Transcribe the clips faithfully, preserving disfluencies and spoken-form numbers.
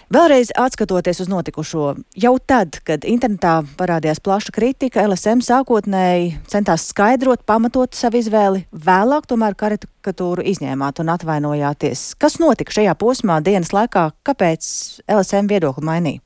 Vēlreiz atskatoties uz notikušo, jau tad, kad internetā parādījās plaša kritika, L S M sākotnēji centās skaidrot, pamatot savu izvēli, vēlāk tomēr karikatūru izņēmāt un atvainojāties. Kas notika šajā posmā dienas laikā, kāpēc L S M viedokli mainīja?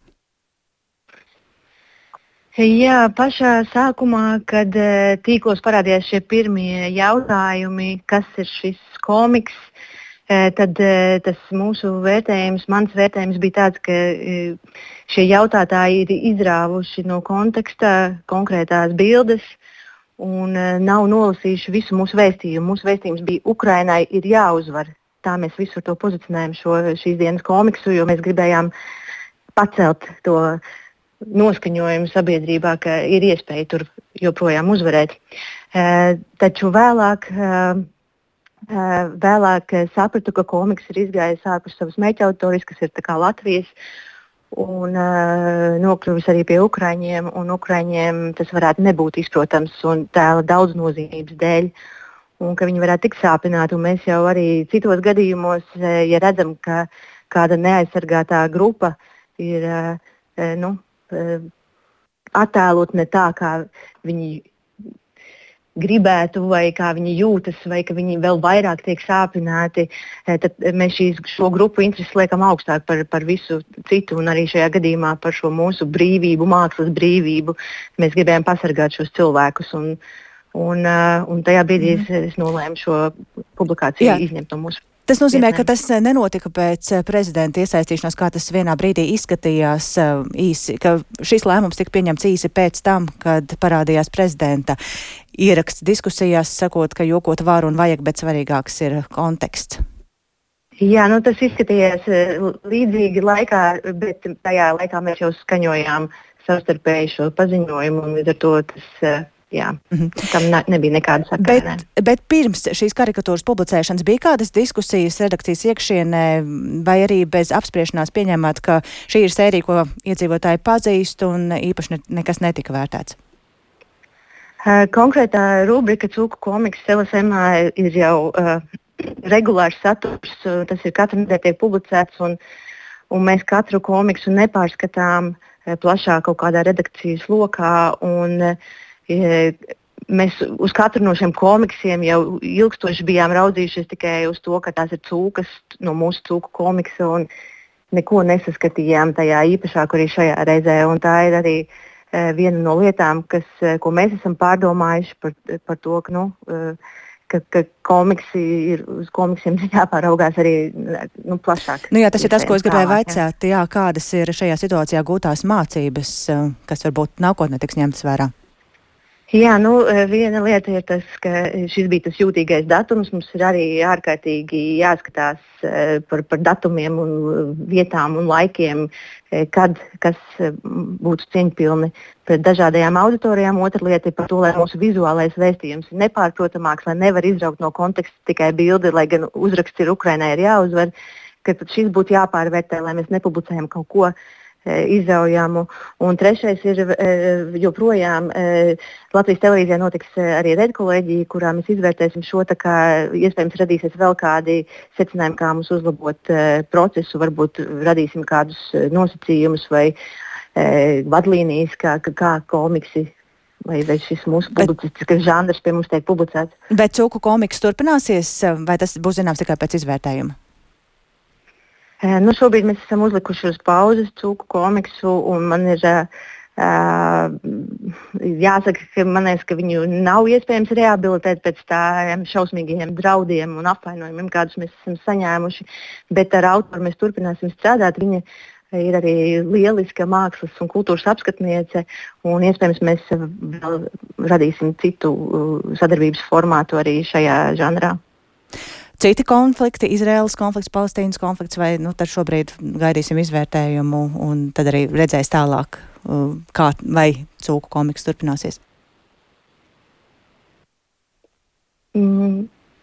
Jā, pašā sākumā, kad tīklos parādījās šie pirmie jautājumi, kas ir šis komiks, tad tas mūsu vērtējums, mans vērtējums bija tāds, ka šie jautātāji ir izrāvuši no konteksta konkrētās bildes un nav nolasījuši visu mūsu vēstījumu. Mūsu vēstījums bija Ukrainai ir jāuzvar. Tā mēs visur to pozicionējam šo, šīs dienas komiksu, jo mēs gribējām pacelt to noskaņojumu sabiedrībā, ka ir iespēja tur joprojām uzvarēt. Taču vēlāk Vēlāk sapratu, ka komiks ir izgājis ārpus savas mērķa auditorijas, kas ir tā kā Latvijas, un uh, nokļuvis arī pie Ukraiņiem, un Ukraiņiem tas varētu nebūt izprotams un tēla daudznozīmības dēļ, un ka viņi varētu tik sāpināt, un mēs jau arī citos gadījumos, ja redzam, ka kāda neaizsargātā grupa ir uh, nu, uh, attēlot ne tā, kā viņi gribētu, vai kā viņi jūtas, vai ka viņi vēl vairāk tiek sāpināti, tad mēs šīs, šo grupu intereses liekam augstāk par, par visu citu, un arī šajā gadījumā par šo mūsu brīvību, mākslas brīvību. Mēs gribējām pasargāt šos cilvēkus, un, un, un tajā brīdī mm. es, es nolēmu šo publikāciju Jā. izņemt no mūsu. Tas nozīmē, ka tas nenotika pēc prezidenta iesaistīšanās, kā tas vienā brīdī izskatījās īsi, ka šis lēmums tika pieņemts īsi pēc tam, kad parādījās prezidenta ieraksts diskusijās, sakot, ka jokot var un vajag, bet svarīgāks ir konteksts. Jā, nu tas izskatījās līdzīgi laikā, bet tajā laikā mēs jau skaņojām savstarpēji šo paziņojumu, un līdz ar to tas... Jā, mm-hmm. tam ne, nebija nekāda sakara. Bet, bet pirms šīs karikatūras publicēšanas bija kādas diskusijas redakcijas iekšienē, vai arī bez apspriešanās pieņēmāt, ka šī ir sērija, ko iedzīvotāji pazīst un īpaši ne, nekas netika vērtēts? Konkrētā rubrika Cūku komiks L S M ir jau uh, regulārs saturs, tas ir katru nedēļu tiek publicēts, un, un mēs katru komiksu nepārskatām uh, plašāk kaut kādā redakcijas lokā, un uh, mēs uz katru no šiem komiksiem jau ilgstoši bijām raudzījušies tikai uz to, ka tās ir cūkas no mūsu cūku komiksa, un neko nesaskatījām tajā īpašāk arī šajā reizē. Un tā ir arī uh, viena no lietām, kas, uh, ko mēs esam pārdomājuši par, par to, ka, nu, uh, ka, ka komiksi ir, uz komiksiem jāpāraugās arī nu, plašāk. Nu jā, tas ir tas, ko es gribēju vaicāt. Jā, kādas ir šajā situācijā gūtās mācības, uh, kas varbūt nākotnē tiks ņemtas vērā? Jā, nu, viena lieta ir tas, ka šis bija tas jūtīgais datums. Mums ir arī ārkārtīgi jāskatās par, par datumiem un vietām un laikiem, kad kas būtu cieņpilni pret dažādajām auditorijām. Otra lieta ir par to, lai mūsu vizuālais vēstījums ir nepārprotamāks, lai nevar izraukt no konteksta tikai bildi, lai gan uzraksts ir Ukrainai ir jāuzvar, ka šis būtu jāpārvērtē, lai mēs nepublicējam kaut ko izaujamu. Un trešais ir joprojām Latvijas televīzijā notiks arī redkolēģija, kurā mēs izvērtēsim šo, tā kā iespējams radīsies vēl kādi secinājumi, kā mums uzlabot procesu, varbūt radīsim kādus nosacījumus vai vadlīnijas, kā, kā komiksi vai, vai šis mūsu publicistiskais žanrs pie mums tiek publicēts. Bet cūku komiks turpināsies, vai tas būs zināms tikai pēc izvērtējuma? Nu, šobrīd mēs esam uzlikuši uz pauzes cūku komiksu, un man ir uh, jāsaka, ka man liekas, ka viņu nav iespējams rehabilitēt pēc tādiem šausmīgiem draudiem un apvainojumiem, kādus mēs esam saņēmuši, bet ar autoru mēs turpināsim strādāt. Viņa ir arī lieliska mākslas un kultūras apskatniece, un iespējams mēs vēl radīsim citu sadarbības formātu arī šajā žanrā. Citi konflikti, Izraēlas konflikts, Palestīnas konflikts, vai nu, tad šobrīd gaidīsim izvērtējumu un tad arī redzēs tālāk, kā vai cūku komiks turpināsies? Mm.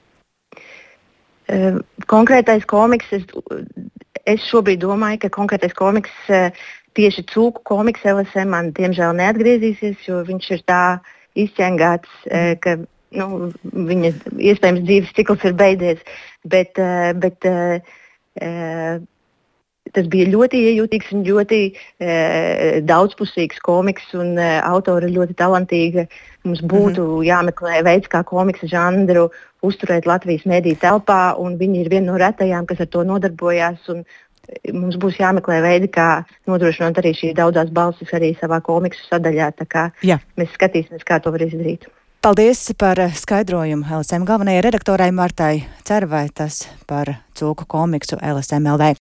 Konkrētais komiks, es, es šobrīd domāju, ka konkrētais komiks, tieši cūku komiks L S M man diemžēl neatgriezīsies, jo viņš ir tā izķengāts, ka Nu, viņa iespējams dzīves cikls ir beidzies, bet, bet Tas bija ļoti iejūtīgs un ļoti e, daudzpusīgs komiks, un e, autori ļoti talantīga. Mums būtu mm-hmm. jāmeklē veids, kā komiksa žanru uzturēt Latvijas mediju telpā, un viņi ir viena no retajām, kas ar to nodarbojās. Mums būs jāmeklē veidi, kā nodrošināt arī šīs daudzās balsis arī savā komiksu sadaļā. Tā kā Jā. Mēs skatīsimies, kā to var izdarīt. Paldies par skaidrojumu L S M galvenajai redaktorai Martai Cervai, tas par cūku komiksu L S M L V.